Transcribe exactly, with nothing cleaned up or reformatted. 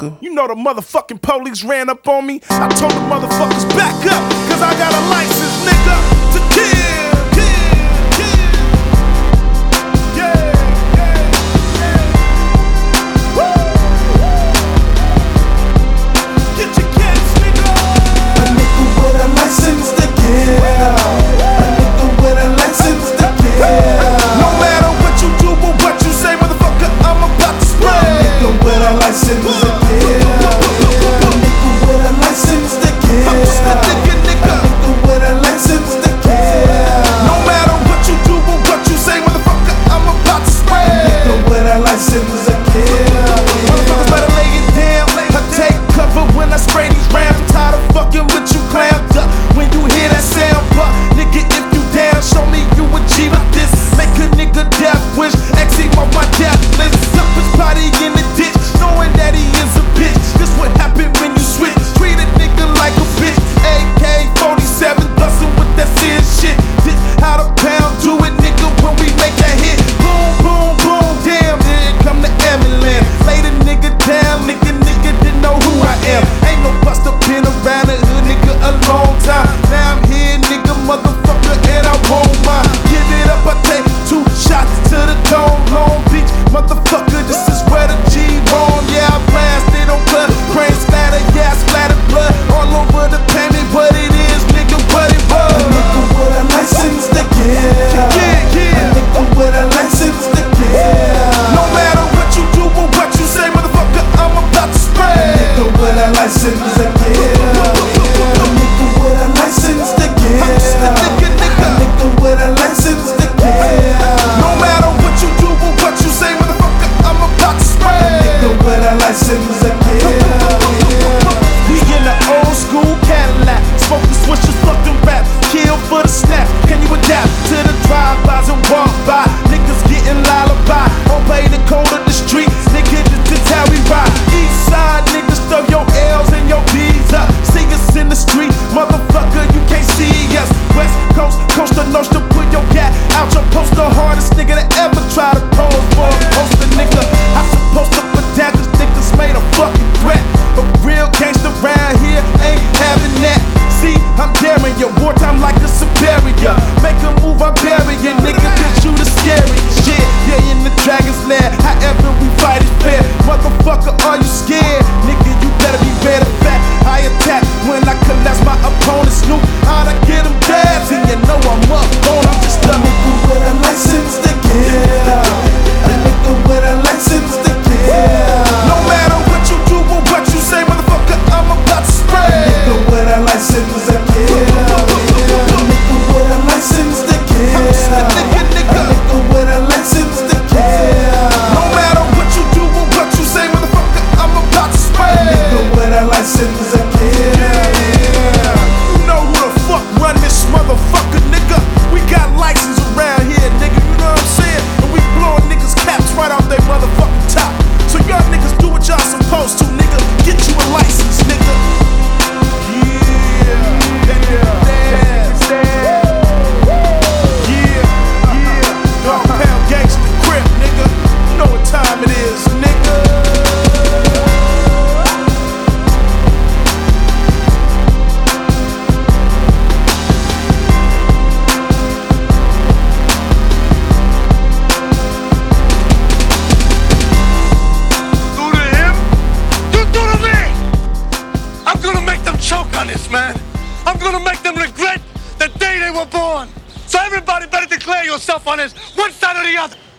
motherfucker. You know the motherfucking police ran up on me. I told the motherfuckers back up, cause I got a license, nigga, to kill, kill, kill. Yeah, yeah, yeah. Woo, woo. Get your kids, nigga. A nigga with a license to kill. A nigga with a license to kill. No matter what you do or what you say, motherfucker, I'm about to spray. A nigga with a license to kill. A nigga with a license to kill. I'm just a nigga, nigga. A nigga with a license to kill. No matter what you do or what you say, motherfucker, I'm about to spray. A nigga with a license to kill. Motherfuckers better lay it down. I take cover when I spray these rounds. I'm tired of fucking with you clowns up. When you hear that sound, but nigga, if you down, show me you a G like this. Make a nigga death wish, exit off my death list. Dump his body in the ditch, knowing that he is a bitch. This what happen when you switch. Treat a nigga like a bitch. A K forty-seven, bustin' with that serious shit. This how the pound do it, nigga, when we make that hit. Boom, boom, boom, damn, here come the ambulance. Lay the nigga down, nigga, nigga didn't know who I am. Ain't no bust up been around the hood, nigga, a long time. Now I'm here, nigga, motherfucker, and I won't mind. Give it up, I take two shots to the dome, Long Beach, motherfucker, this is where the G roam. Yeah, I blasted on blood, brain splatter, yeah, I splattered blood all over the pavement. What it is, nigga, what it was. A nigga with a license to kill. Yeah, yeah. A nigga with a license to kill. No matter what you do or what you say, motherfucker, I'm about to A spray. nigga with a license to kill. A nigga with a license to kill. I'm just a nigga, A nigga. nigga with a license to kill. No matter what you do or what you say, motherfucker, I'm about to A spray. nigga with a license to kill. We in the old school Cadillac, smoking swishers, fucking rap, kill for the snap. Can you adapt to the drive-bys and walk by? Niggas getting lullaby, obey the code of the street. Nigga, this is how we ride. East side niggas throw your L's and your B's up. See us in the street, motherfucker, you can't see us. West Coast, coast to coast, to put your gat out your post. The hardest nigga that ever try to pose for a poster, nigga. I supposed to put down cause niggas made a fucking threat. But real gangsta around here ain't having that. See, I'm daring you, wartime like a superior. Make a move, I'm burying, nigga, cause you the scariest shit. Yeah, in the dragon's lair, however we fight is fair. Motherfucker, are you scared? Nigga, you better be ready back. I attack when I collapse my opponent's snoop. How'd I get them dabs? And you know I'm up on, I'm just A a nigga with a license to kill. A nigga with a license to kill. No matter what you do or what you say, motherfucker, I'm about to A spray. nigga with a license to kill. A nigga with a license to kill. I'm just a nigga, A nigga. nigga with a license to kill. No matter what you do or what you say, motherfucker, I'm about to A spray. nigga with a license to kill. You know who the fuck run this motherfucker, nigga? We got license around here, nigga, you know what I'm saying? And we blowing niggas caps right off their motherfucking top. So y'all niggas do what y'all supposed to, nigga. Get you a license, nigga. Yeah, yeah, yeah. Yeah, yeah. Dog Pound Gangsta Crip, nigga. You know what time it is, nigga. Do to him, you do to me. I'm gonna make them choke on this, man. I'm gonna make them regret the day they were born. So everybody better declare yourself on this, one side or the other.